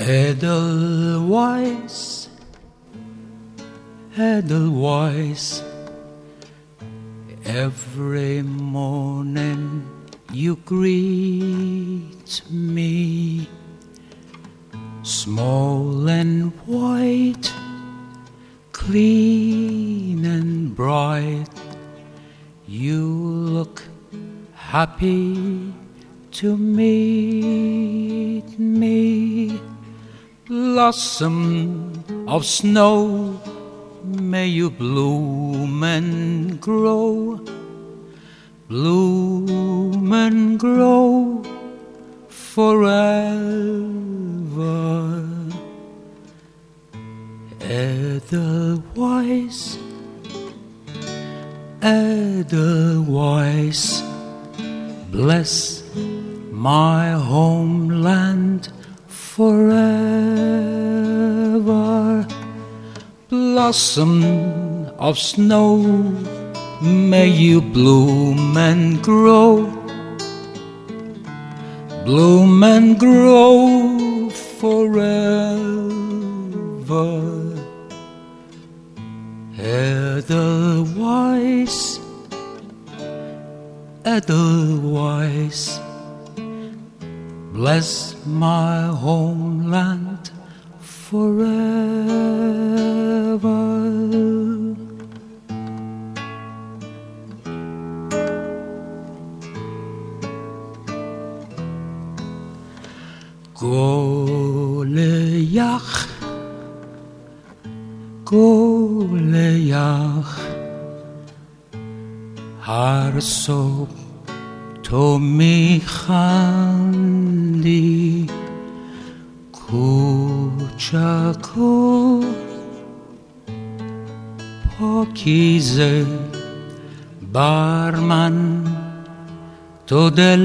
Edelweiss, Edelweiss, every morning you greet me, small and white, clean and bright. You look happy to meet me. Blossom of snow, may you bloom and grow, bloom and grow forever. Edelweiss, Edelweiss, bless my homeland forever. Blossom of snow, may you bloom and grow, bloom and grow forever. Edelweiss, Edelweiss, bless my homeland forever. Goliath, Goliath, هر صبح تو میخندی، کوچک و پاکیزه بر من تو دل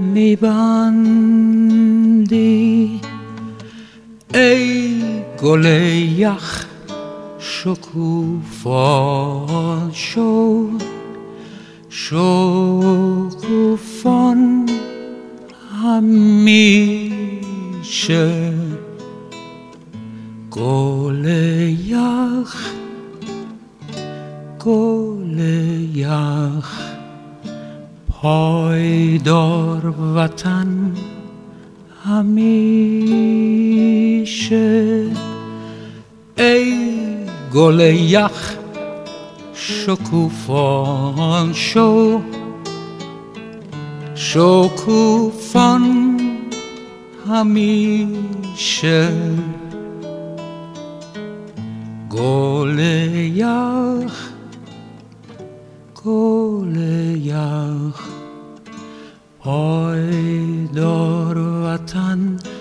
میبندی. ای گل یخ شکوفان شو، شکوفان همیشه. گل یخ، گل یخ، پایدار وطن همیشه. ای گل یخ شکوفان شو، شکوفان همیشه. گل یخ، گل یخ، پایدار وطن